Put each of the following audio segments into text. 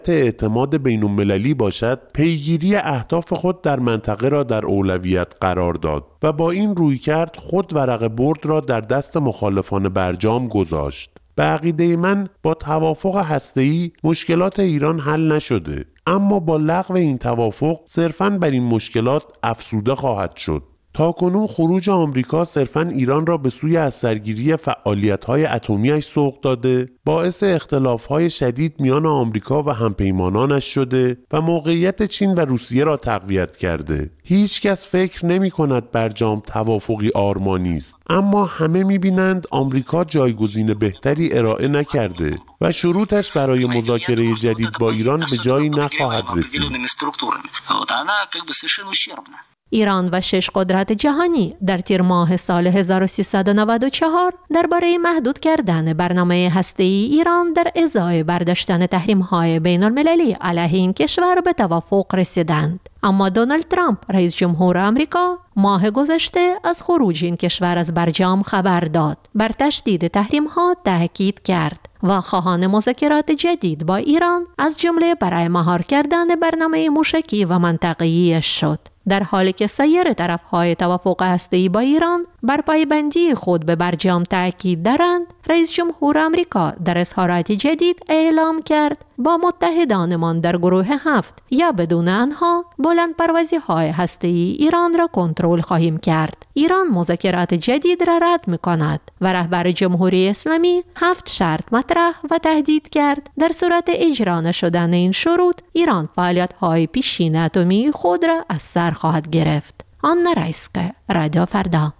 اعتماد بین‌المللی باشد، پیگیری اهداف خود در منطقه را در اولویت قرار داد و با این رویکرد خود ورقه برد را در دست مخالفان برجام گذاشت. به عقیده من با توافق هسته‌ای مشکلات ایران حل نشده، اما با لغو این توافق صرفاً بر این مشکلات افزوده خواهد شد. تاکنون خروج آمریکا صرفاً ایران را به سوی از سرگیری فعالیت‌های اتمی‌اش سوق داده، باعث اختلاف‌های شدید میان آمریکا و همپیمانانش شده و موقعیت چین و روسیه را تقویت کرده. هیچ کس فکر نمی‌کند برجام توافقی آرمانی است، اما همه می‌بینند آمریکا جایگزین بهتری ارائه نکرده و شروطش برای مذاکره جدید با ایران به جایی نخواهد رسید. ایران و 6 قدرت جهانی در تیر ماه سال 1394 درباره محدود کردن برنامه هسته‌ای ایران در ازای برداشتن تحریم‌های بین‌المللی علیه این کشور به توافق رسیدند. اما دونالد ترامپ رئیس جمهور آمریکا ماه گذشته از خروج این کشور از برجام خبر داد، بر تشدید تحریم‌ها تاکید کرد و خواهان مذاکرات جدید با ایران از جمله برای مهار کردن برنامه موشکی و منطقه‌ای شد. در حالی که سایر طرف‌های توافق هسته‌ای با ایران بر پایبندی خود به برجام تاکید دارند، رئیس جمهور آمریکا در اظهاراتی جدید اعلام کرد با متحدانمان در گروه 7 یا بدون آنها بلندپروازی‌های هسته‌ای ایران را کنترل خواهیم کرد. ایران مذاکرات جدید را رد می‌کند و رهبر جمهوری اسلامی 7 شرط مطرح و تهدید کرد در صورت اجرا نشدن این شروط ایران فعالیت‌های پیشین اتمی خود را از سر خواهد گرفت. آنا رایسکه، رادیو فردا.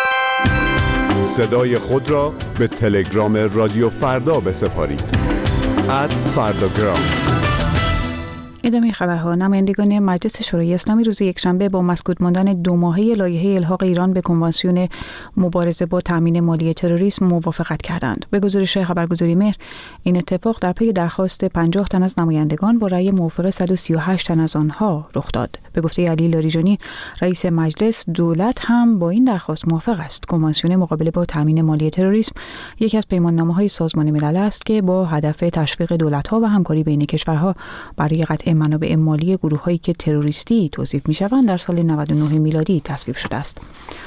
صدای خود را به تلگرام رادیو فردا بسپارید. @فرداگرام. ادامه خبرها. نمایندگان مجلس شورای اسلامی روز یکشنبه با مسکوت ماندن 2 ماهه لایحه الحاق ایران به کنوانسیون مبارزه با تامین مالی تروریسم موافقت کردند. به گزارش خبرگزاری مهر، این اتفاق در پی درخواست 50 تن از نمایندگان با رأی موافق 138 تن از آنها رخ داد. به گفته علی لاریجانی، رئیس مجلس، دولت هم با این درخواست موافق است. کنوانسیون مقابله با تامین مالی تروریسم یکی از پیماننامه‌های سازمان ملل است که با هدف تشویق دولت‌ها و همکاری بین کشورها برای قطع منابع مالی گروه‌هایی که تروریستی توصیف می‌شوند در سال 99 میلادی تصویب شده است.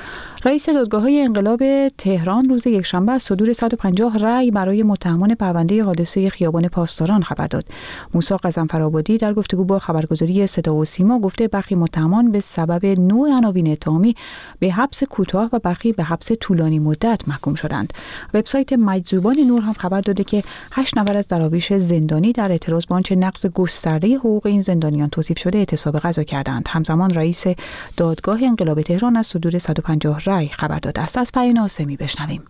رئیس دادگاه‌های انقلاب تهران روز یکشنبه از صدور 150 رأی برای متهمان پرونده حادثه خیابان پاسداران خبر داد. موسی غضنفرآبادی در گفتگو با خبرگزاری صدا و سیما گفته برخی متهمان به سبب نوع عناوین اتهامی به حبس کوتاه و برخی به حبس طولانی مدت محکوم شدند. وبسایت مجذوبان نور هم خبر داده که 8 نفر از دراویش زندانی در اعتراض به آنچه نقض گسترده حقوق این زندانیان توصیف شده اعتصاب غذا کردند. همزمان رئیس دادگاه انقلاب تهران از صدور 150 رأی خبر داده است. از پرین آسمی بشنویم.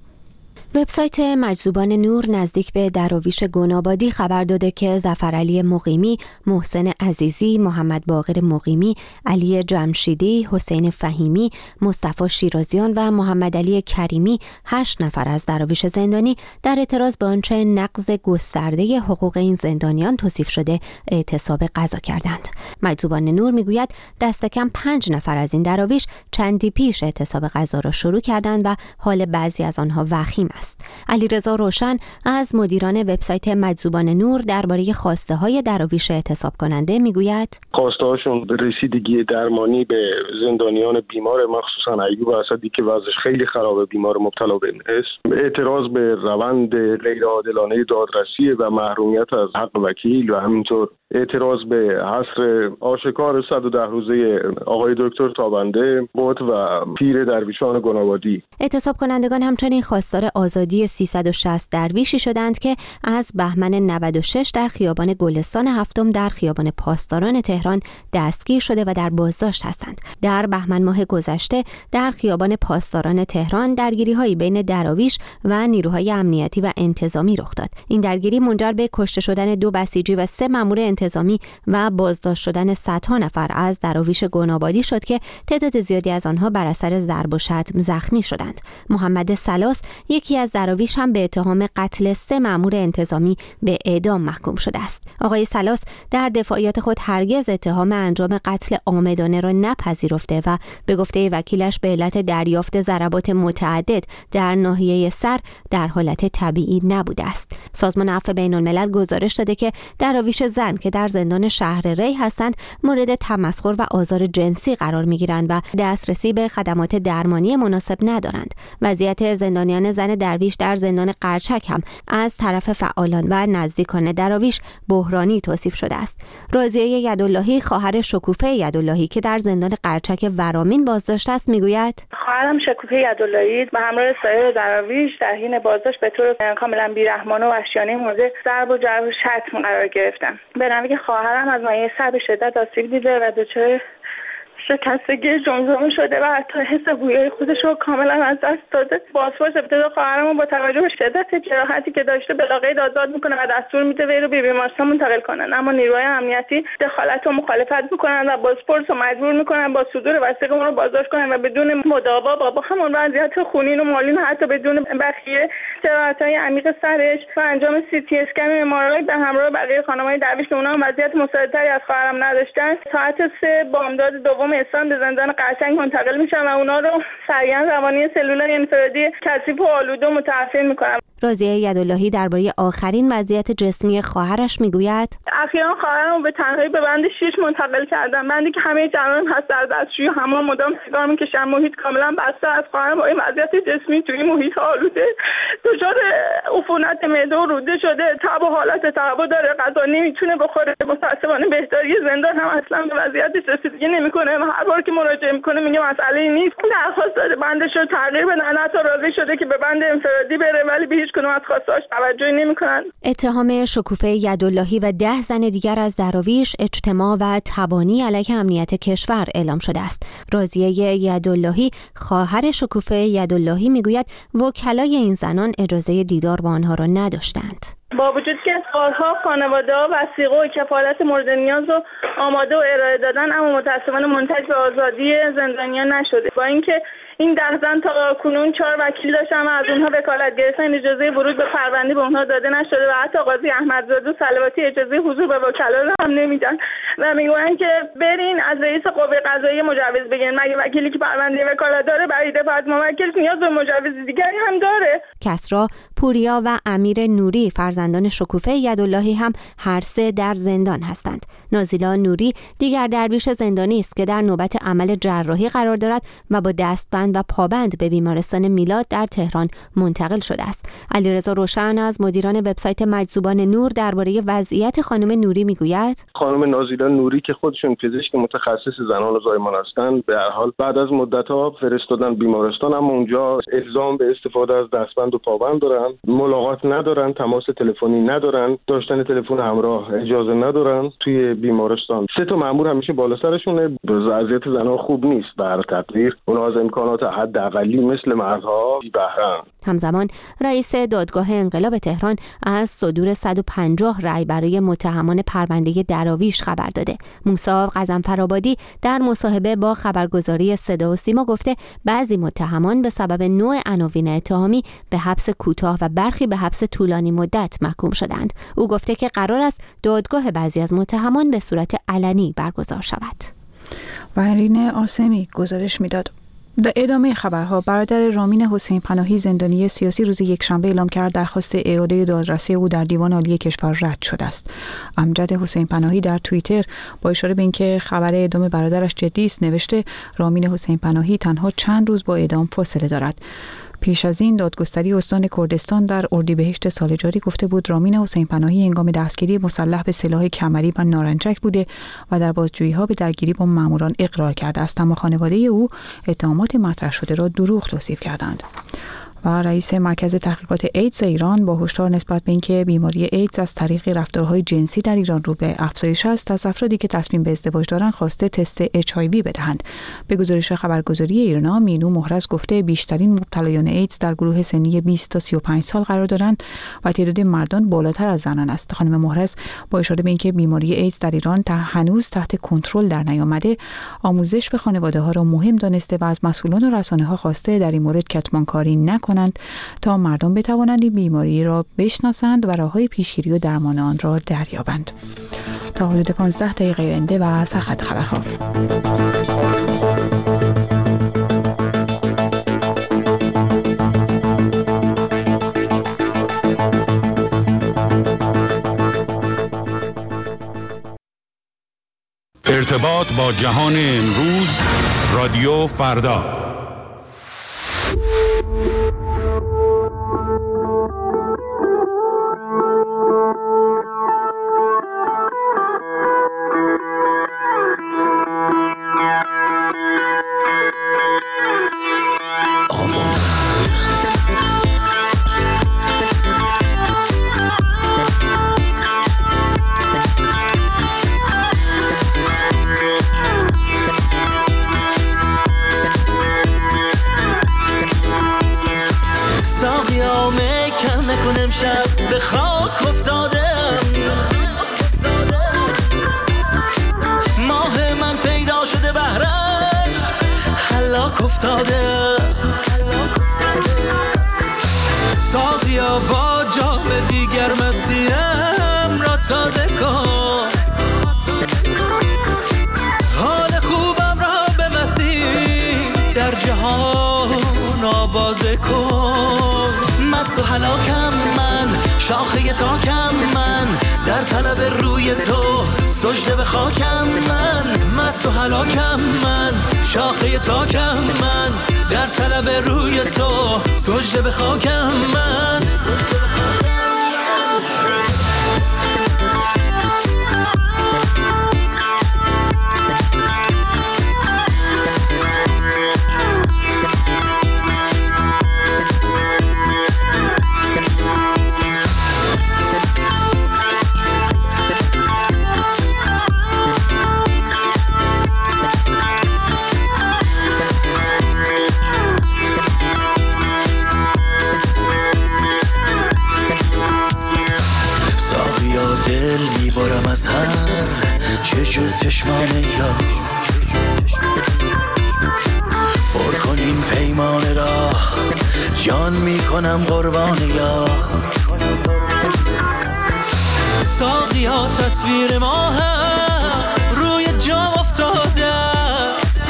وبسایت مجذوبان نور نزدیک به دراویش گنابادی خبر داده که ظفرعلی مقیمی، محسن عزیزی، محمد باقر مقیمی، علی جمشیدی، حسین فهیمی، مصطفی شیرازیان و محمد علی کریمی 8 نفر از دراویش زندانی در اعتراض به آنچه نقض گسترده حقوق این زندانیان توصیف شده اعتصاب غذا کردند. مجذوبان نور میگوید دست کم 5 نفر از این دراویش چندی پیش اعتصاب غذا را شروع کردند و حال بعضی از آنها وخیم است. علیرضا روشن از مدیران وبسایت مجذوبان نور درباره خواسته‌های دراویش اعتصاب کننده میگوید خواسته‌هاشون رسیدگی درمانی به زندانیان بیمار، مخصوصا ایوب اسدی که وضعش خیلی خرابه، بیمار مبتلا به MS، اعتراض به روند غیرعادلانه دادرسی و محرومیت از حق وکیل و همینطور اعتراض به حصر آشکار 110 روزه آقای دکتر تابنده بود و پیر درویشان گنابادی. اعتصاب کنندگان همچنین خواستار آزادی 360 درویشی شدند که از بهمن 96 در خیابان گلستان هفتم در خیابان پاسداران تهران دستگیر شده و در بازداشت هستند. در بهمن ماه گذشته در خیابان پاسداران تهران درگیری‌هایی بین دراویش و نیروهای امنیتی و انتظامی رخ داد. این درگیری منجر به کشته شدن 2 بسیجی و 3 مأمور انتظامی و بازداشت شدن صدها نفر از دراویش گنابادی شد که تعداد زیادی از آنها بر اثر ضرب و شتم زخمی شدند. محمد سلاس، یکی از دراویش، هم به اتهام قتل 3 مأمور انتظامی به اعدام محکوم شده است. آقای سلاس در دفاعیات خود هرگز اتهام انجام قتل عامدانه را نپذیرفته و به گفته وکیلش به علت دریافت ضربات متعدد در ناحیه سر در حالت طبیعی نبوده است. سازمان عفو بین‌الملل گزارش داده که دراویش زن که که در زندان شهر ری هستند مورد تمسخر و آزار جنسی قرار می‌گیرند و دسترسی به خدمات درمانی مناسب ندارند. وضعیت زندانیان زن درویش در زندان قرچک هم از طرف فعالان و نزدیکان دراویش بحرانی توصیف شده است. راضیه یداللهی خواهر شکوفه یداللهی که در زندان قرچک ورامین بازداشت است میگوید: خواهرم شکوفه یداللهی به همراه سایر دراویش در حین بازداشت به طور کاملا بیرحمانه و وحشیانه مورد ضرب و جرح و شتم قرار گرفتم. به نوعی که خواهرم از مایه سر به شدت آسیب دیده و دچار شکستگی جمجمه شده و حتی حس بویای خودش رو کاملا از دست داده. پاسپورت ابتدا خواهرم با توجه به شدت جراحتی که داشته بلاغید آزاد میکنه و دستور میده وی رو به بیمارستان منتقل کنن، اما نیروهای امنیتی دخالت و مخالفت میکنن و پاسپورت رو مجبور میکنن با صدور وثیقه اون رو بازداشت کنن و بدون مداوا با همون وضعیت خونین و مالین حتی بدون بخیه جراحت‌های عمیق سرش و انجام سی تی اسکن ام به همراه بقیه خانم‌های درویش که اونها وضعیت مساعدتری از خواهرم نداشتن، ساعت 3 بامداد دوم اسفند به زندان قرچک منتقل میشن و اونا رو سریعا روانی سلولای انفرادی کثیف و آلوده و متعفن میکنن. راضیه یداللهی درباره آخرین وضعیت جسمی خواهرش میگوید: اخیراً خواهرم به تنهایی به بند 6 منتقل کردن، بندی که همه جریان هست در دستشویی همون مدام سیگار میکشن، محیط کاملا بسته از خواهرم با این وضعیت جسمی توی محیط آلوده دچار عفونت معده و روده شده، تب و حالت تعب داره، غذا نمیتونه بخوره. متأسفانه بهداری زندان هم اصلا به وضعیتش رسیدگی نمیکنه و هر بار که مراجعه میکنه میگه مسئله نیست، درخواست داره بندش رو تغییر بدن، حتی راضی شده که به بند انفرادی بره ولی به هیچ کدوم از خواستهاش توجهی نمیکنن. اتهام شکوفه یداللهی و 10 زن دیگر از دراویش، اجتماع و تبانی علیه امنیت کشور اعلام شده است. راضیه یداللهی خواهر شکوفه یداللهی میگوید وکلای این زنان اجازه دیدار با آنها را نداشتند. با وجود که سالها خانواده‌ها وثیقه و کفالت مورد نیاز رو آماده و ارائه دادن، اما متأسفانه منتج به آزادی زندانیان نشده. با اینکه این 10 زن تا کنون 4 وکیل داشتن و از اونها وکالت گرفتن، اجازه ورود به پرونده به اونها داده نشده و حتی قاضی احمدزاده صلواتی اجازه حضور به وکلا رو هم نمیدن و میگن که برین از رئیس قوه قضاییه مجوز بگیرین. مگه وکیلی که پرونده وکالت داره برای دفاع موکل نیاز به مجوز دیگری هم داره؟ کسرا، پوریا و امیر نوری فرزندان شکوفه یداللهی هم هر سه در زندان هستند. نازیلا نوری دیگر درویش زندانی است که در نوبت عمل جراحی قرار دارد و با دستبند و پابند به بیمارستان میلاد در تهران منتقل شده است. علیرضا روشن از مدیران وبسایت مجذوبان نور درباره وضعیت خانم نوری میگوید: خانم نازیلا نوری که خودشون پزشک متخصص زنان و زایمان هستند، به هر حال بعد از مدت‌ها فرستادن بیمارستان، اما اونجا الزام به استفاده از دستبند و پابند دارن، ملاقات ندارن، تماس تلفنی ندارن، داشتن تلفن همراه اجازه ندارن. توی بیمارستان 3 تا مأمور همیشه بالا سرشونه. وضعیت زنان خوب نیست. به هر تقدیر اونها از امکانات حداقلی مثل مردها بی بهره‌اند. همزمان رئیس دادگاه انقلاب تهران از صدور 150 رأی برای متهمان پرونده دراویش خبر داده. موسی غضنفرآبادی در مصاحبه با خبرگزاری صدا و سیما گفته بعضی متهمان به سبب نوع عناوین اتهامی به حبس کوتاه و برخی به حبس طولانی مدت محکوم شدند. او گفته که قرار است دادگاه بعضی از متهمان به صورت علنی برگزار شود. ورین آسمی گزارش میداد. در ادامه خبرها، برادر رامین حسین پناهی زندانی سیاسی روز یکشنبه اعلام کرد درخواست اعاده دادرسی او در دیوان عالی کشور رد شده است. امجد حسین پناهی در توییتر با اشاره به اینکه خبر اعدام برادرش جدی است نوشته رامین حسین پناهی تنها چند روز با اعدام فاصله دارد. پیش از این دادگستری استان کردستان در اردیبهشت سال جاری گفته بود رامین حسین پناهی هنگام دستگیری مسلح به سلاح کمری و نارنجک بوده و در بازجویی‌ها به درگیری با ماموران اقرار کرده است، اما خانواده او اتهامات مطرح شده را دروغ توصیف کردند. و رئیس مرکز تحقیقات ایدز ایران با هشدار نسبت به اینکه بیماری ایدز از طریق رفتارهای جنسی در ایران رو به افزایش است، از افرادی که تصمیم به ازدواج دارند خواسته تست HIV بدهند. به گزارش خبرگزاری ایرنا، مینو محرز گفته بیشترین مبتلایان ایدز در گروه سنی 20 تا 35 سال قرار دارند و تعداد مردان بالاتر از زنان است. خانم محرز با اشاره به اینکه بیماری ایدز در ایران هنوز تحت کنترل در نیامده، آموزش به خانواده‌ها را مهم دانسته و از مسئولان و رسانه‌ها خواسته در این مورد کتمانکاری نکنند تا مردم بتوانند این بیماری را بشناسند و راه‌های پیشگیری و درمان آن را دریابند. تا حدود 15 دقیقه آینده و سرخط خبرها. ارتباط با جهان امروز، رادیو فردا. امشب به خاک افتادم، ماه من پیدا شده بهرش هلاک افتاده. ساقیا با جام دیگر مسیحم را تازه کن، حال خوبم را به مسیح در جهان آوازه کن. مست و هلاکم من، شاخه تاکم من، در طلب روی تو سجده به خاکم من. مست و هلاکم من، شاخه تاکم من، در طلب روی تو سجده به خاکم من. از هر چه جز چشمان یا پر کن این پیمان را، جان می کنم قربان یا. ساقیا تصویر ما هم روی جام افتاده است،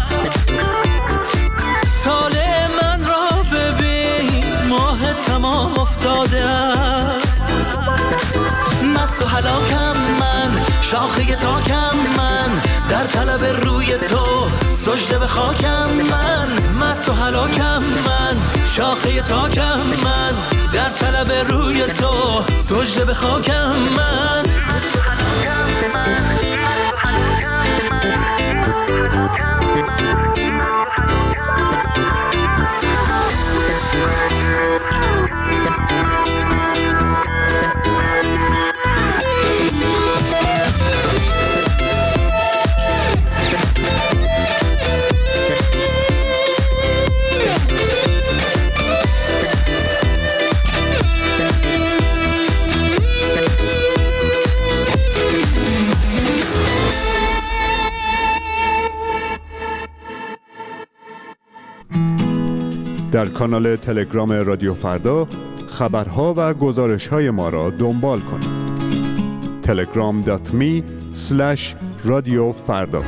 طالع من را ببین ماه تمام افتاده است. مست و هلاکم من، شاخه تاکم من، در طلب روی تو سجده به خاکم من. مست و هلاکم من، شاخه تاکم من، در طلب روی تو سجده به خاکم من. در کانال تلگرام رادیو فردا خبرها و گزارش‌های ما را دنبال کنید. telegram.me/radiofarda.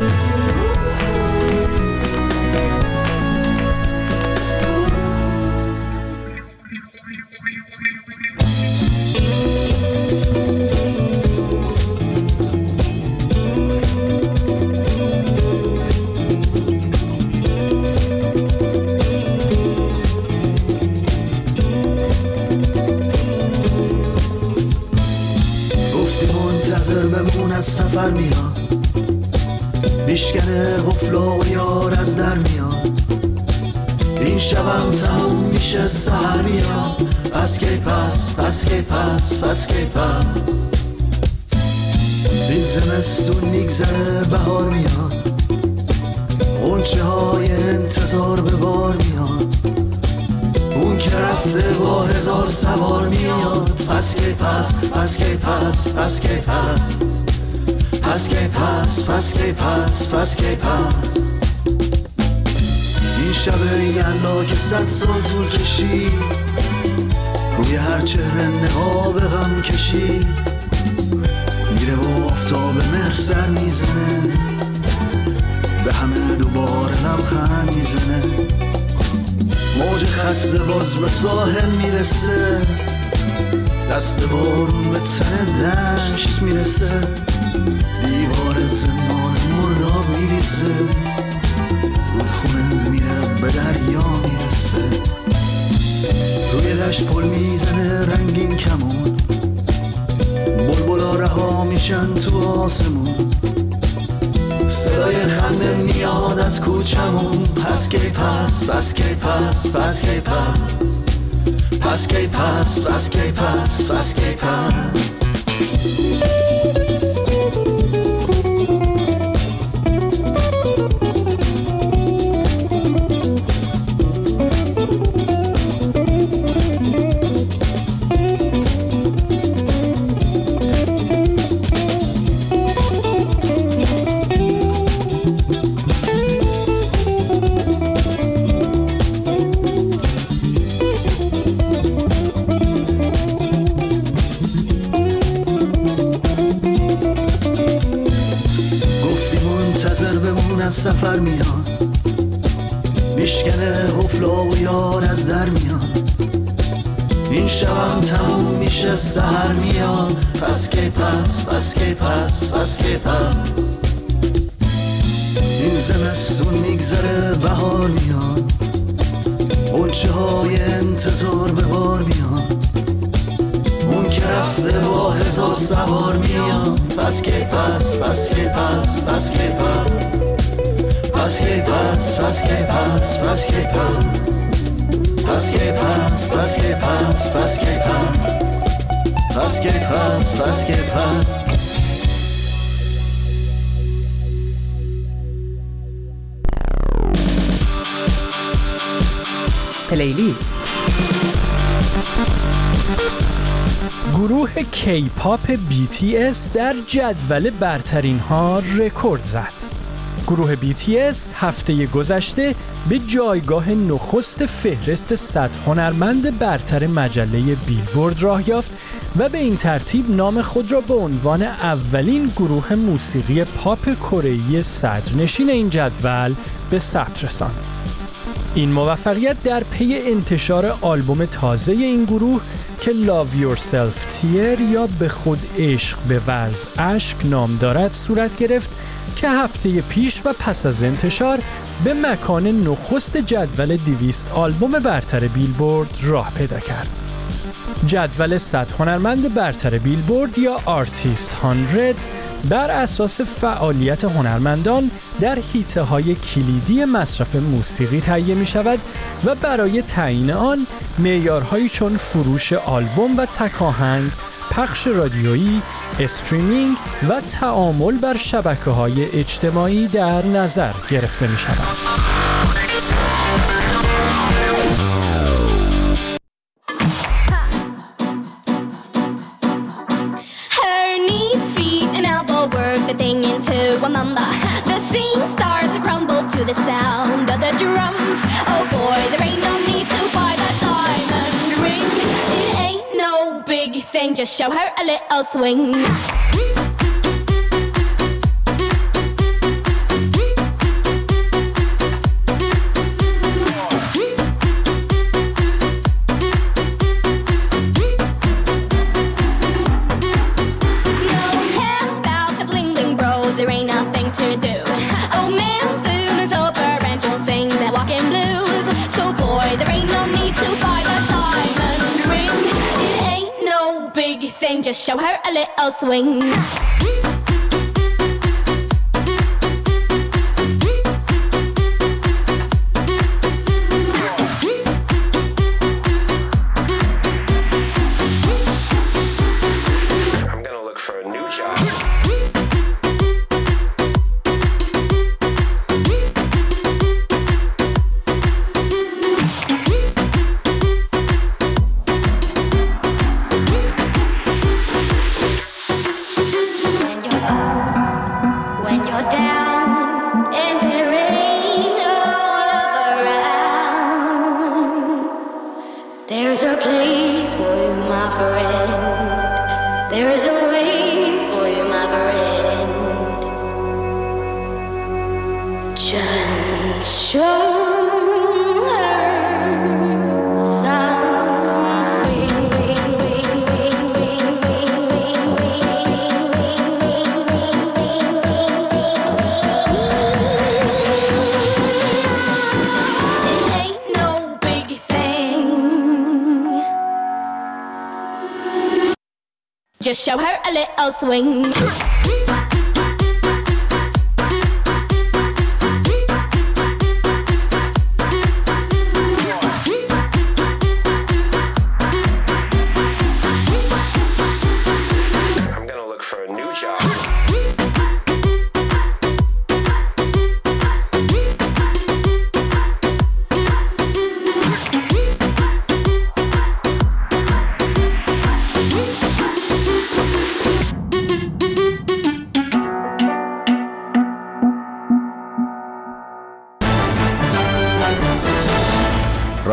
سفر میاد، بیشکنه قفل و یار از در میاد، این شبم تموم میشه سحر میاد. پس کی پس، پس کی پس، پس کی پس، این زمستون میگذره بهار میاد، غنچه های انتظار به بار میاد، اون که رفته با هزار سوار میاد. پس کی پس، پس کی پس، پس کی پس، پس کی پس، پس کی پس، پس کی پس. این شب یلدا که 100 سال طول کشید، روی هر چهره نقاب غم کشید، میره و آفتاب مهر سر میزنه، به همه دوباره لبخند میزنه. موج خسته باز به ساحل میرسه، دست بارون به تن دشت میرسه، دیوار زمان تو آسمون، صدای خنده میاد از کوچمون. پس کی پس، پس کی پس، پس کی پس، پس کی پس، پس کی پس، پس کی پس. از سفر میاد، میشکنه قفلا و یار از در میاد. این شبم تموم میشه سحر میاد. پس کی پس، پس کی پس، پس کی پس. این زمستون میگذره بهار میاد، غنچه های انتظار به بار میاد. اون که رفته با هزار سوار میاد. پس کی پس، پس کی پس، پس کی پس. پس کی پس، پس کی پس، پس کی پس. پس کی پس، پس کی پس، پس کی پس. پس کی پس، پس کی پس. پلیلیست. گروه کی پاپ BTS در جدول برترین ها رکورد زد. گروه BTS هفته گذشته به جایگاه نخست فهرست 100 هنرمند برتر مجله بیلبورد راه یافت و به این ترتیب نام خود را به عنوان اولین گروه موسیقی پاپ کره‌ای صدرنشین این جدول به ثبت رساند. این موفقیت در پی انتشار آلبوم تازه این گروه که Love Yourself Tear یا به خود عشق به ورز اشک نام دارد صورت گرفت که هفته پیش و پس از انتشار به مکان نخست جدول 200 آلبوم برتر بیلبورد راه پیدا کرد. جدول 100 هنرمند برتر بیلبورد یا آرتیست 100 بر اساس فعالیت هنرمندان در حیطه‌های کلیدی مصرف موسیقی تهیه می‌شود و برای تعیین آن معیارهایی چون فروش آلبوم و تکاهنگ، پخش رادیویی، استریمینگ و تعامل بر شبکه‌های اجتماعی در نظر گرفته می‌شود. The thing into a mamba. The scene starts to crumble to the sound of the drums. Oh boy, there ain't no need to buy that diamond ring. It ain't no big thing, just show her a little swing. Just show her a little swing. I'm gonna look for a new job. Just show her a little swing.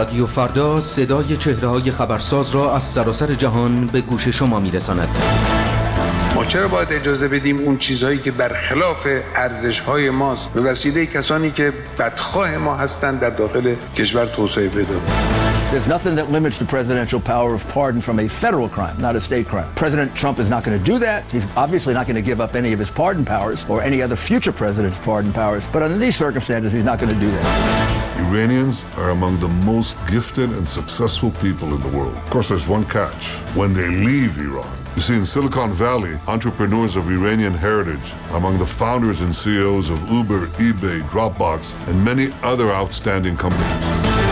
رادیو فردا صدای چهره‌های خبرساز را از سراسر جهان به گوش شما می‌رساند. ما چرا باید اجازه بدیم اون چیزهایی که برخلاف ارزش‌های ماست به وسیله کسانی که بدخواه ما هستند در داخل کشور توسعه پیدا کنند؟ There's nothing that limits the presidential power of pardon from a federal crime, not a state crime. President Trump is not going to do that. He's obviously not going to give up any of his pardon powers or any other future president's pardon powers. But under these circumstances, he's not going to do that. Iranians are among the most gifted and successful people in the world. Of course, there's one catch. When they leave Iran, you see, in Silicon Valley, entrepreneurs of Iranian heritage, among the founders and CEOs of Uber, eBay, Dropbox, and many other outstanding companies.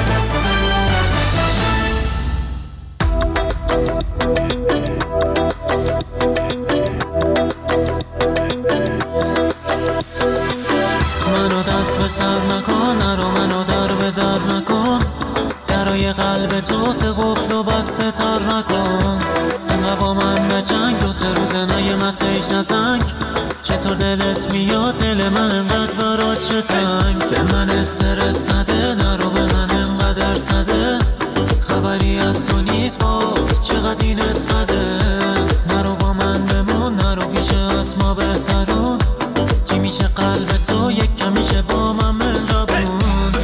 منو دست به سر نکن، نرو منو در به در نکن، درای قلب تو سه قفل و بسته تر نکن. انقدر با من نجنگ، 2-3 روزه نه یه مسیج نزنگ. چطور دلت میاد دل من انقدر برات چه تنگ؟ به من استرس نده، نرو به من انقدر سده، خبری از تو نیست با چقدر این اسقده. نرو با من بمون، نرو پیش از ما بهترون، چی میشه قلب تو یک کمیشه با من مهربون.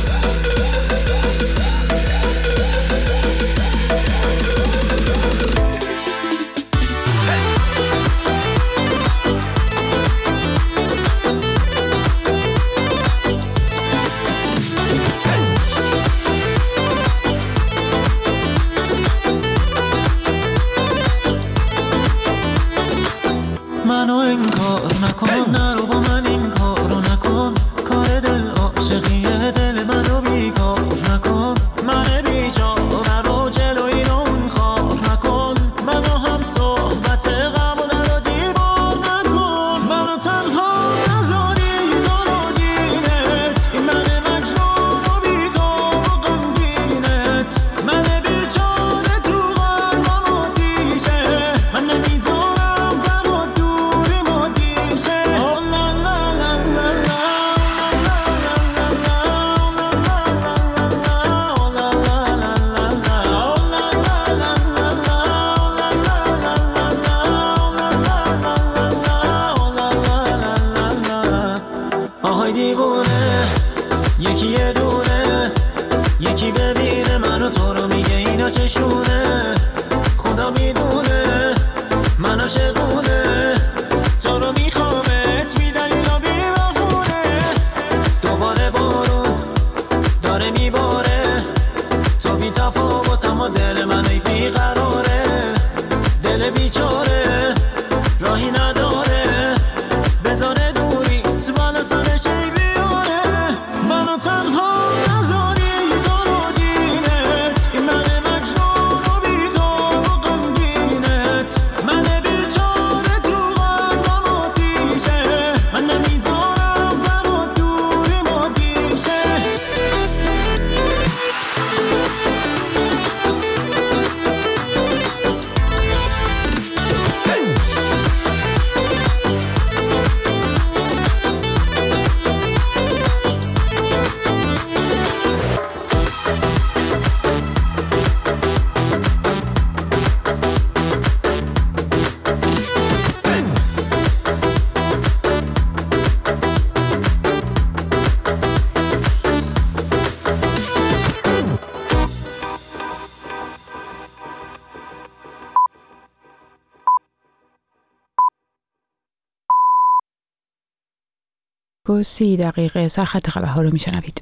منو انکار نکن، نرو با من این کارو نکن، کار دل عاشقیه، دل منو بیکار نکن. من بیچاره رو جلوی اون خار نکن، منو هم صحبت غم و در و دیوار نکن. منو تنها نذاری تو رو گیرت، این من مجنون و بی تو و غمگینت. من بیچاره تو قلبم آتیشه، من نمیذارم در و دوری ما دیشه. آهای دیوونه، یکی یه دونه، یکی ببینه منو تو رو میگه اینا چشونه. خدا میدونه من عاشقونه، تو رو میخوامت میدلیل و بی‌بهونه. دوباره بارون داره میباره، تو بی تفاوت اما دل من ای بیقراره. دل بیچاره راهی نداره، بذاره دوریت بالا سرش ای بیاره. منو تنها نذاری تو رو گیرت، این من مجنون و بی تو و غمگینت. من بیچاره تو قلبم آتیشه، من نمیذارم در و دوری ما دیشه. با 30 دقیقه سرخط خبرها رو میشنوید.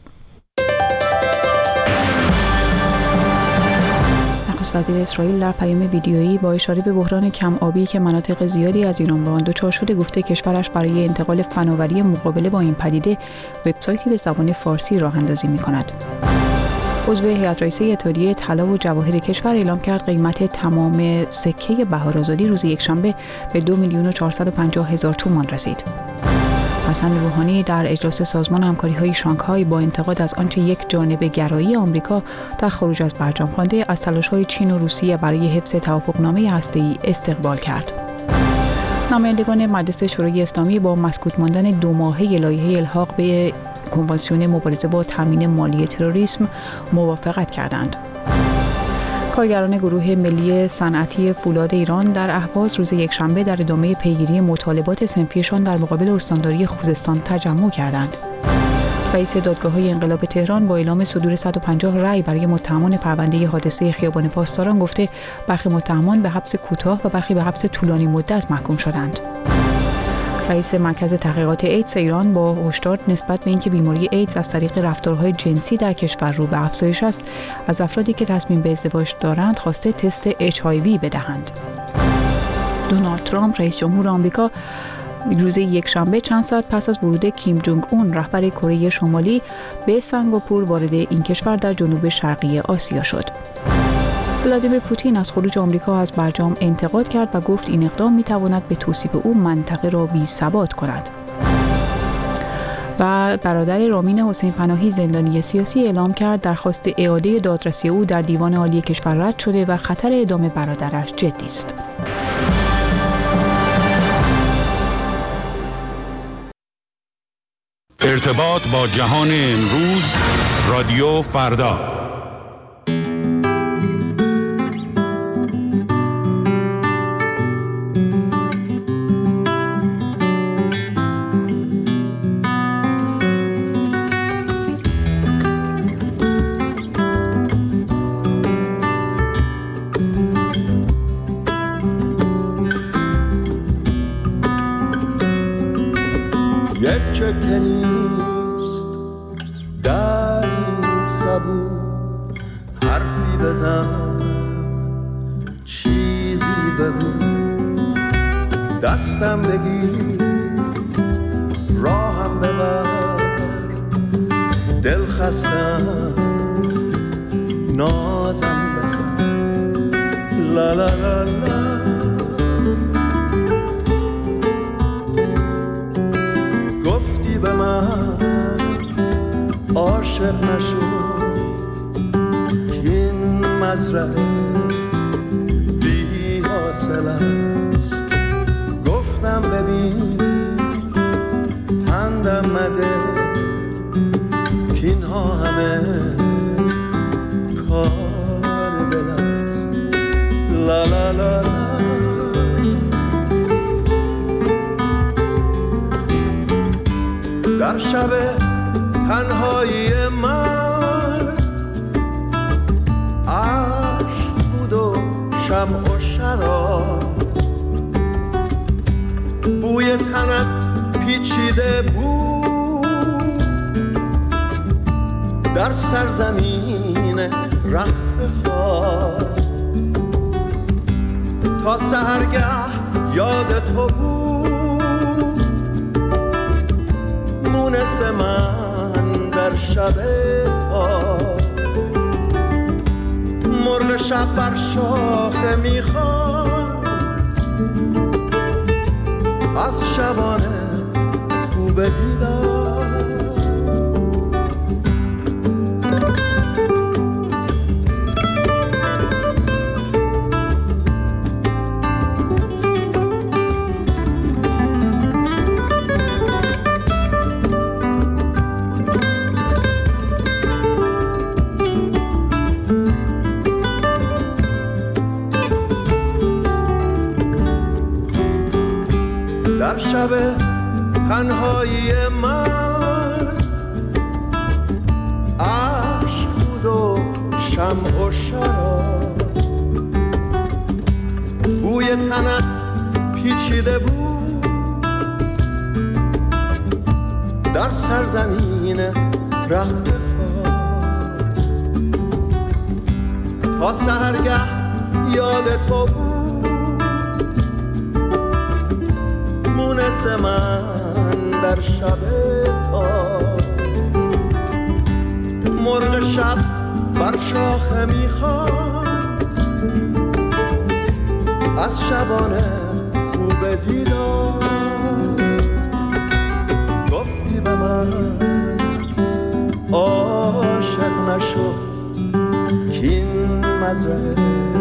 نخست وزیر اسرائیل در پیام ویدیویی با اشاره به بحران کم آبی که مناطق زیادی از ایران به آن دچار شده گفته کشورش برای انتقال فناوری مقابله با این پدیده وبسایتی به زبان فارسی راه اندازی می‌کند. عضو هیئت رئیسه اتحادیه طلا و جواهر کشور اعلام کرد قیمت تمام سکه بهارآزادی روز یکشنبه به 2,450,000 تومان رسید. حسن روحانی در اجلاس سازمان همکاری‌های شانگهای با انتقاد از آنچه یک جانبه گرایی آمریکا در خروج از برجام خوانده از تلاش‌های چین و روسیه برای حفظ توافقنامه هسته‌ای استقبال کرد. نمایندگان مجلس شورای اسلامی با مسکوت ماندن 2 ماهه لایحه الحاق به کنوانسیون مبارزه با تامین مالی تروریسم موافقت کردند. کارگران گروه ملی صنعتی فولاد ایران در اهواز روز یکشنبه در ادامه پیگیری مطالبات صنفیشان در مقابل استانداری خوزستان تجمع کردند. رئیس دادگاه‌های انقلاب تهران با اعلام صدور 150 رأی برای متهمان پرونده حادثه خیابان پاسداران گفته برخی متهمان به حبس کوتاه و برخی به حبس طولانی مدت محکوم شدند. رئیس مرکز تحقیقات ایدز ایران با هشدار نسبت به اینکه بیماری ایدز از طریق رفتارهای جنسی در کشور رو به افزایش است، از افرادی که تصمیم به ازدواج دارند خواسته تست HIV بدهند. دونالد ترامپ رئیس جمهور آمریکا روز یکشنبه چند ساعت پس از ورود کیم جونگ اون رهبر کره شمالی به سنگاپور وارد این کشور در جنوب شرقی آسیا شد. ولادیمیر پوتین از خروج آمریکا از برجام انتقاد کرد و گفت این اقدام می‌تواند به توصیف او منطقه را بی‌ثبات کند. و برادر رامین حسین پناهی زندانی سیاسی اعلام کرد درخواست اعاده دادرسی او در دیوان عالی کشور رد شده و خطر اعدام برادرش جدی است. ارتباط با جهان امروز، رادیو فردا. یک چکه نیست در این سبو، حرفی بزن چیزی بگو، دستم بگیر راهم ببر، دل خستم نازم بخواه، لا لا لا لا. به من عاشق نشو که این مزرعه بی حاصل است. گفتم ببین پندم مده که اینها همه کار دل است. لا لا لا لا. در شب تنهایی من عشق بود و شمع و شراب، بوی تنت پیچیده بود در سرزمین رخت خواب، تا سحرگه یاد تو بود مونس من در شب تاب. مرغ شب بر شاخه میخواد از شبانه خوب دیدار. در شب تنهایی من عشق بود و شمع و شراب، بوی تنت پیچیده بود در سرزمین رخت خواب، تا سحرگه یاد تو بود مونس من در شب تاب. مرغ شب بر شاخه میخواد از شبانه خوب دیدار. گفتی به من عاشق نشو که این مزرعه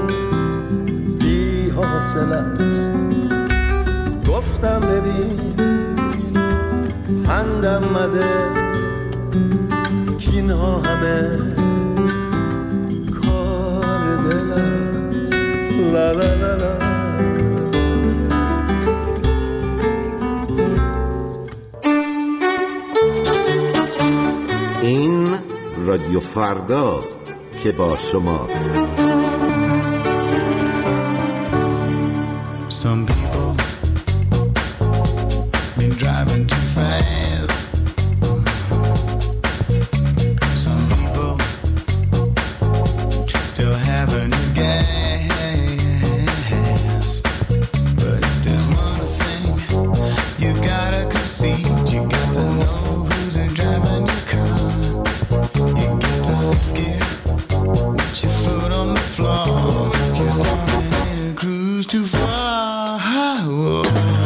بی حاصل است. گفتم ببین پندم مده اینها همه کار دل است. لا لا لا لا. این رادیو فرداست که با شماست. Some people been driving too fast. Some people still having gas. But if there's one thing you gotta concede, you got to know who's driving your car. You get to sixth gear with your foot on the floor. It's just starting in a cruise too far. Whoa.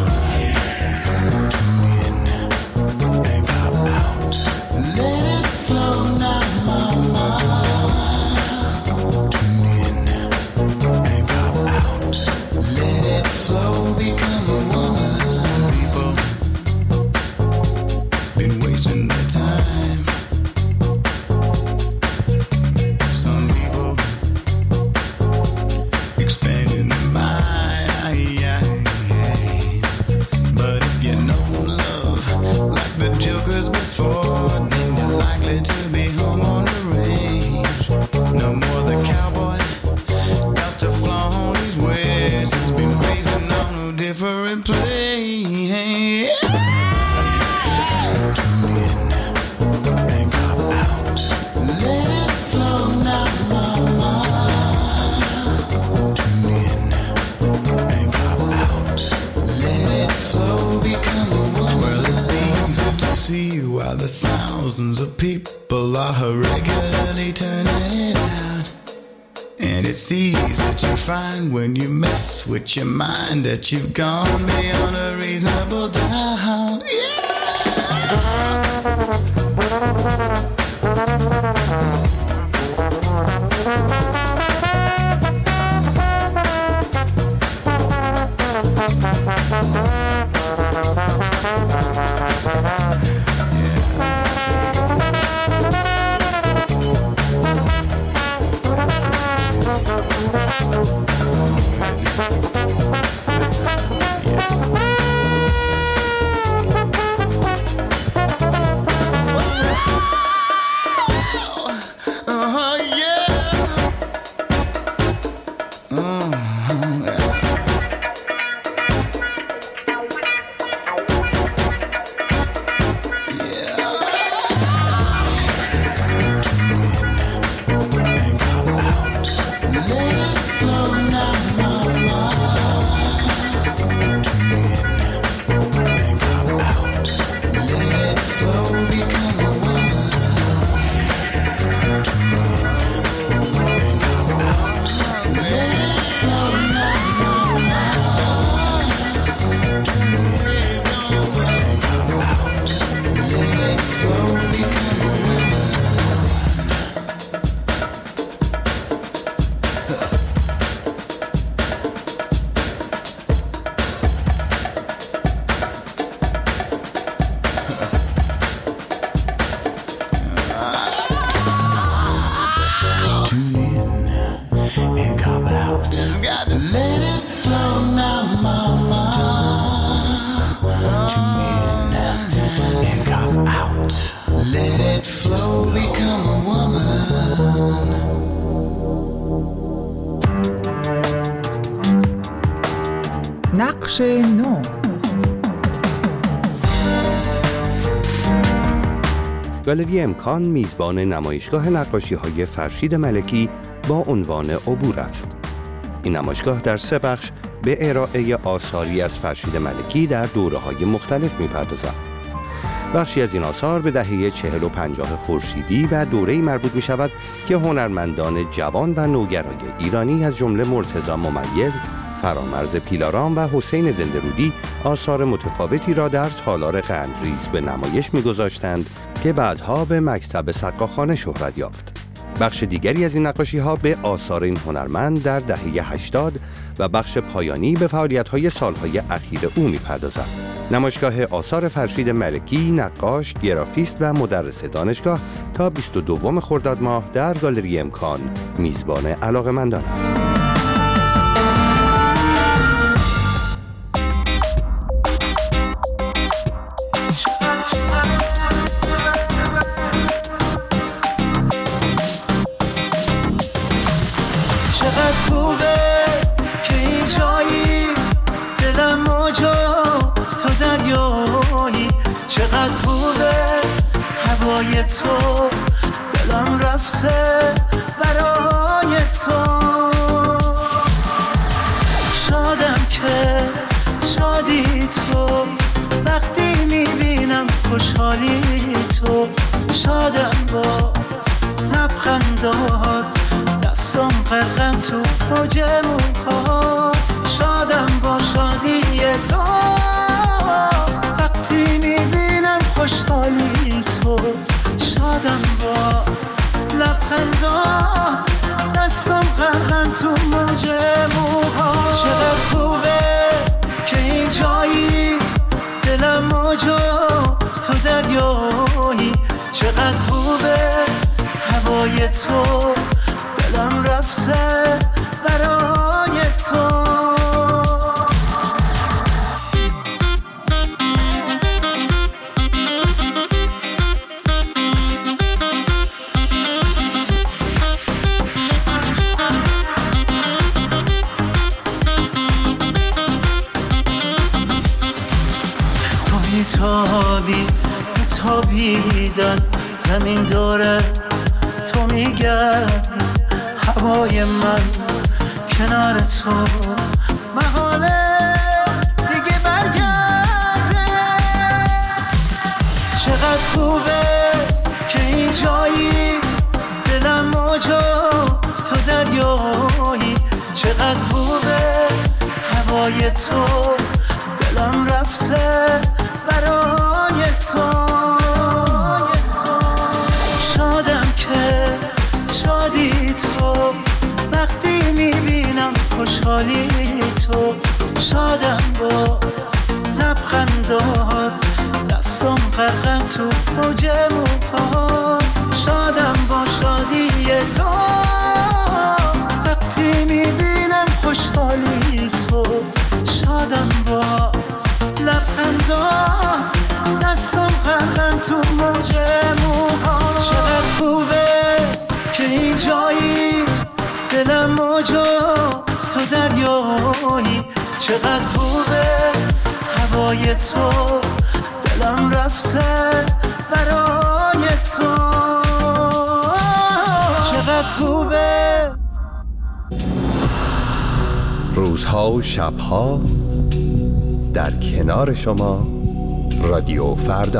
Tune in and cop out. Let it flow now, mama. Tune in and cop out. Let it flow, become a woman. Some people been wasting their time. Some people expanding their mind. But if you know love like the jokers before, then you're likely to be home on the range. No more the cowboy got to flaunt his ways. He's been raising on a different place. Tune in and cop out. Let it flow now, mama. Tune in and cop out. Let it flow, become a woman. Well, it's easy to see why the thousands of people are regularly turning it out. And it's easy to find when you mess with your mind that you've gone beyond a reasonable doubt. Yeah! نقش نو. گالری امکان میزبان نمایشگاه نقاشی‌های فرشید ملکی با عنوان عبور است. این نمایشگاه در 3 بخش به ارائه آثاری از فرشید ملکی در دوره‌های مختلف می‌پردازد. بخشی از این آثار به دهه 40 و 50 خورشیدی و دوره‌ای مربوط می‌شود که هنرمندان جوان و نوگرای ایرانی از جمله مرتضی ممیز، فرامرز پیلارام و حسین زنده‌رودی آثار متفاوتی را در تالار قندریز به نمایش می‌گذاشتند که بعدها به مکتب سقاخانه شهرت یافت. بخش دیگری از این نقاشی‌ها به آثار این هنرمند در دهه 80 و بخش پایانی به فعالیت‌های سال‌های اخیر او می‌پردازد. نمایشگاه آثار فرشید ملکی، نقاش، گرافیست و مدرس دانشگاه تا 22 خرداد ماه در گالری امکان میزبان علاقه‌مندان است. چقدر خوبه هوای تو، دلم رفته برای تو. شادم که شادی تو، وقتی میبینم خوشحالی تو. شادم با لبخندات، دستم غرقن تو موج موهات. شادم با شادی تو، وقتی میبینم خوشحالی تو. شادم با لبخندات، دستم غرقن تو موج موهات. چقدر خوبه که این جایی، دلم موجا تو دریایی. چقدر خوبه هوای تو، دلم رفته برای تو. تابیدن زمین داره، تو میگردی هوای من کنار تو. محاله دیگه برگرده. چقدر خوبه که این جایی، دلم موجا تو دریایی. چقدر خوبه هوای تو، دلم رفته برای تو. شادم که شادی تو، وقتی میبینم خوشحالی تو. شادم با لبخندات، دستم غرقن تو موج موهات. شادم با شادی تو، وقتی میبینم خوشحالی تو. شادم با لبخندات، دستم غرقن تو موج موهات. چقدر خوبه که این جایی، دلم موجا تو دریایی. چقدر خوبه هوای تو، دلم رفته برای تو. چقدر خوبه. روزها و شبها در کنار شما، رادیو فردا.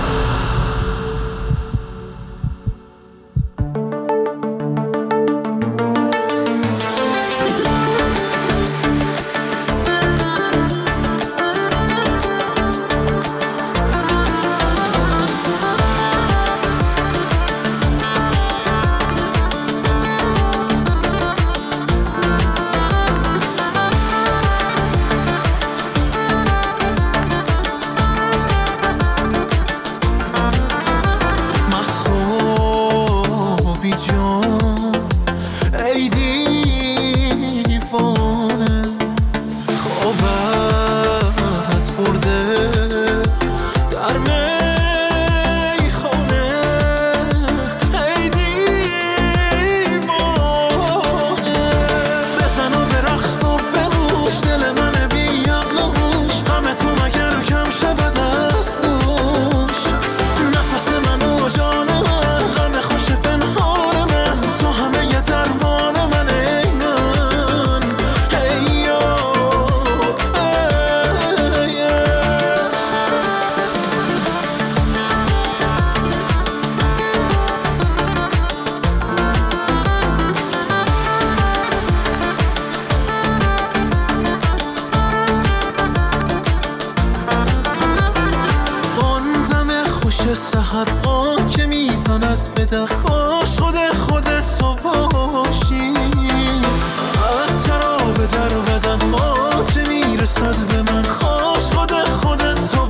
سحر آن که میزن از بدل، خوش خود صبح باشی. از شراب در بدن آن که میرسد به من، خوش خود صبح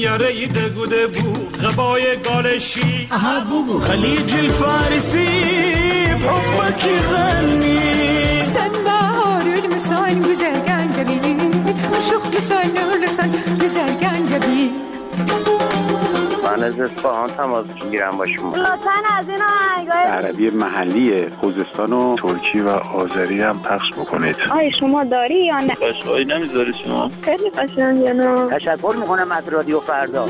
جره دگوده بو غبای گالشی خلیج الفارسی بحبك يغني سنبار المسان وزرقان جبي وشوخ لسان ولسان وزرقان جبي من از اصفهان تماس میگیرم با شما. لطفاً از این آهنگای عربی محلی خوزستان و ترکی و آذری هم پخش بکنید. آیا شما داری یا نه؟ قشقایی نمیذاری شما؟ خیلی قشنگه نه. تشکر میکنم از رادیو فردا.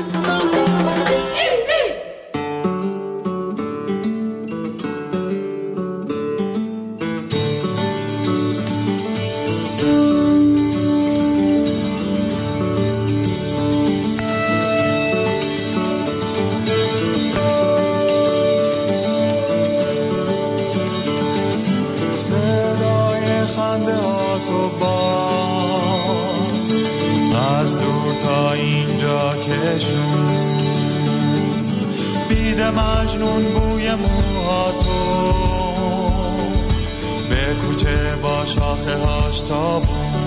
مجنون بوی موهاتو به کوچه با شاخه هاش تابون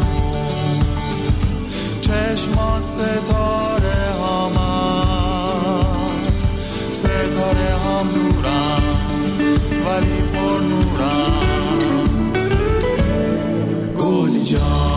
چشمات ستاره هم دورم ولی پر نورم گلی جان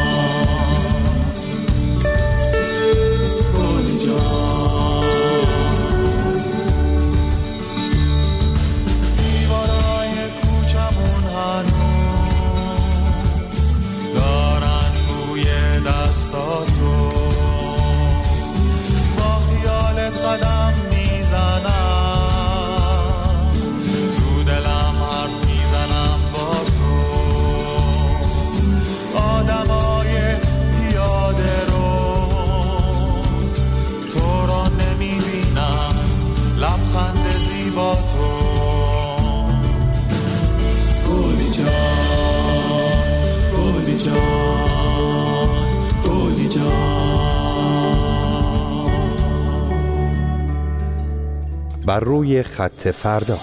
قدم میزنم تو دلم حرف میزنم با تو آدمای پیاده رو تو را نمیبینم لبخند زیبا تو گلی جان گلی جان گلی جان. بر روی خط فردا.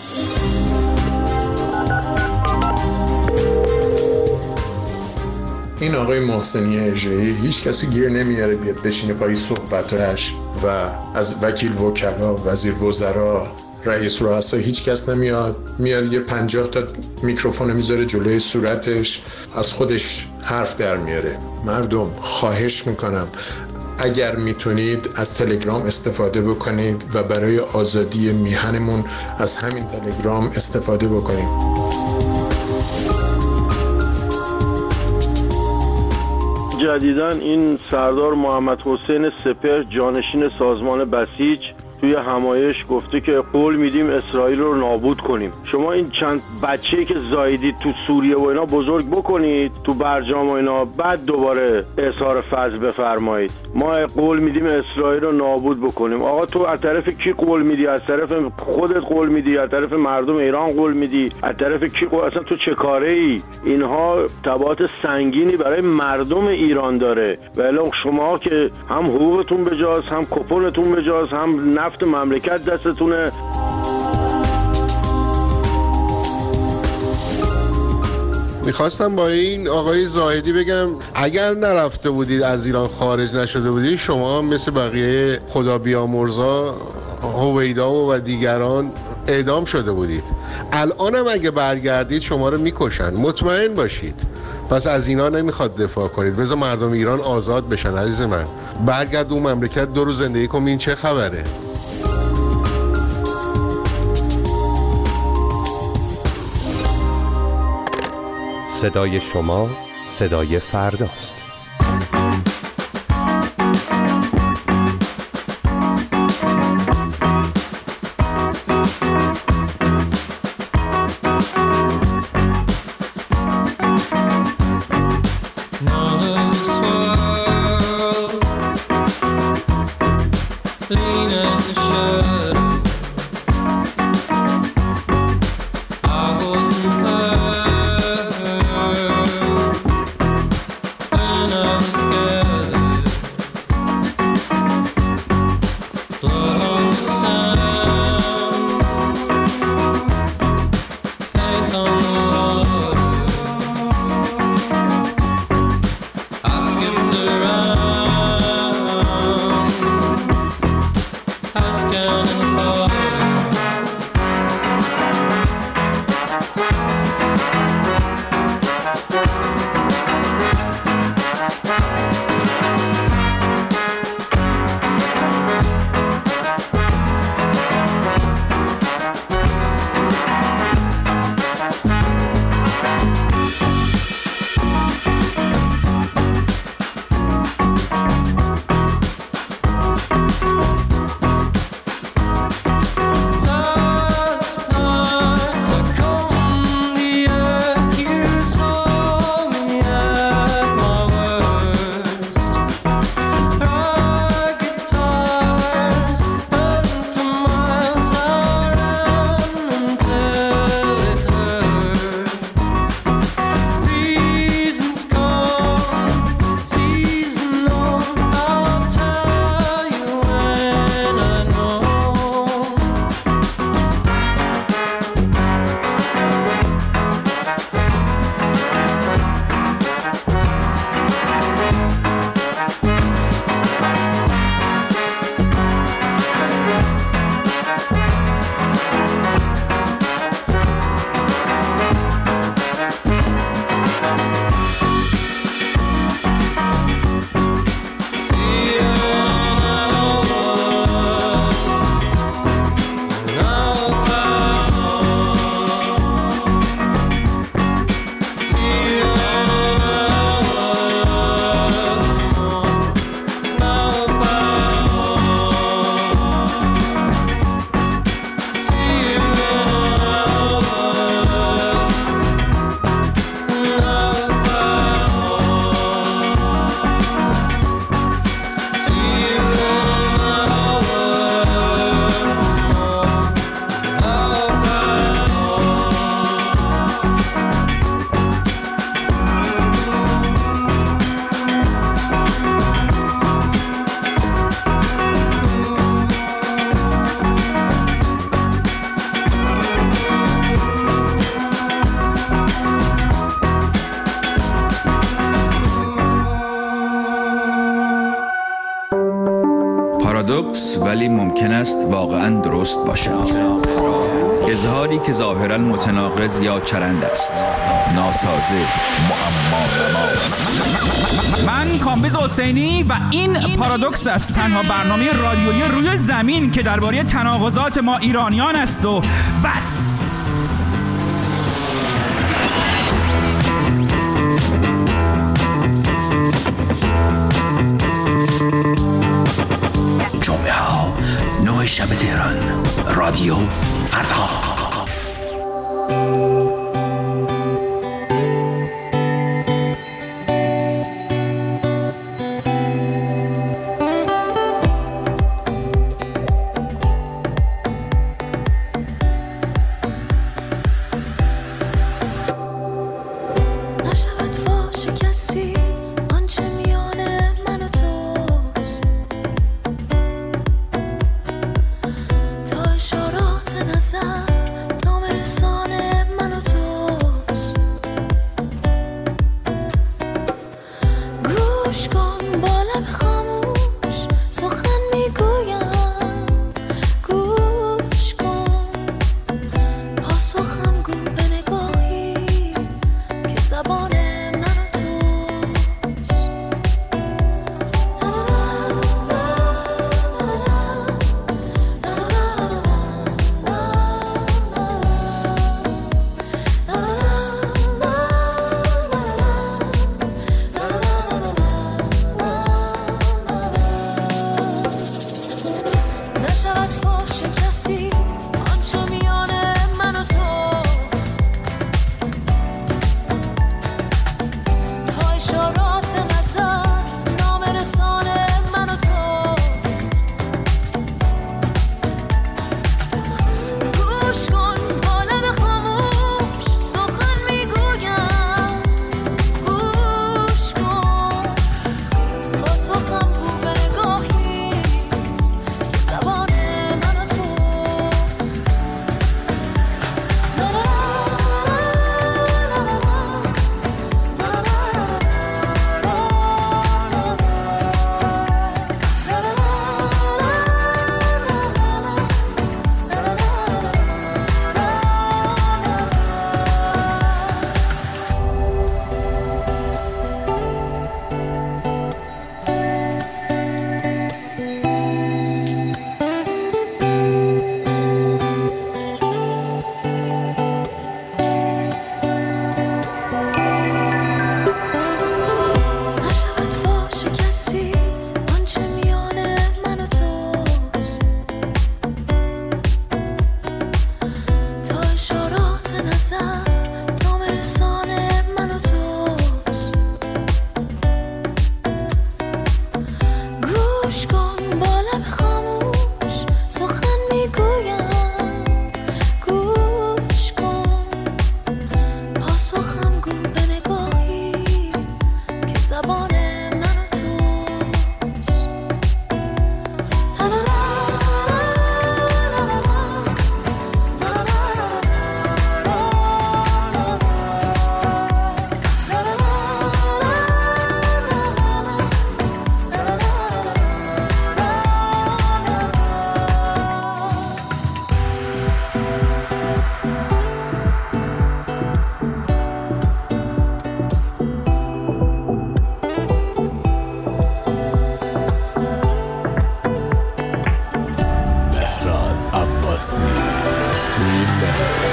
این آقای محسنی اژه‌ای هیچ کسی گیر نمیاره بیاد بشینه پای صحبتاش و از وکیل وکلا، وزیر وزرا، رئیس رؤسا هیچ کس نمیاد یه 50 تا میکروفون میذاره جلوی صورتش از خودش حرف در میاره. مردم خواهش میکنم اگر میتونید از تلگرام استفاده بکنید و برای آزادی میهنمون از همین تلگرام استفاده بکنید. جدیداً این سردار محمد حسین سپهر جانشین سازمان بسیج توی همایش گفته که قول میدیم اسرائیل رو نابود کنیم. شما این چند بچه‌ای که زاییدید تو سوریه و اینا بزرگ بکنید تو برجام و اینا، بعد دوباره اظهار فضل بفرمایید. ما قول میدیم اسرائیل رو نابود بکنیم. آقا تو از طرف کی قول میدی؟ از طرف خودت قول میدی؟ از طرف مردم ایران قول میدی؟ از طرف کی قول؟ اصلا تو چه کاره ای؟ اینها تبعات سنگینی برای مردم ایران داره. ولی شما که هم حقوقتون بجاست، هم کپونتون بجاست، هم نفت مملکت دستتونه. میخواستم با این آقای زاهدی بگم اگر نرفته بودید، از ایران خارج نشده بودید، شما مثل بقیه خدا بیامرزا هویدا و دیگران اعدام شده بودید. الانم اگه برگردید شما رو میکشن، مطمئن باشید. پس از اینا نمیخواد دفاع کنید. بذار مردم ایران آزاد بشن. عزیز من برگرد اون مملکت، 2 روز زندگی کن، این چه خبره؟ صدای شما صدای فرداست. down and falling. پارادوکس ولی ممکن است واقعاً درست باشد. اظهاری که ظاهراً متناقض یا چرند است. ناسازه، معما. من کامبیز حسینی و این پارادوکس است، تنها برنامه رادیویی روی زمین که درباره تناقضات ما ایرانیان است و بس. جمعه ها 9 شب تهران، رادیو فردا. تا اشارات نظر نامرسان من شهر